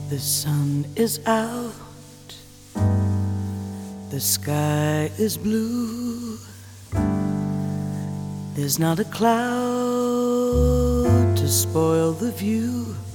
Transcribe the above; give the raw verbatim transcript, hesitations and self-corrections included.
The sun is out, the sky is blue, there's not a cloud to spoil the view.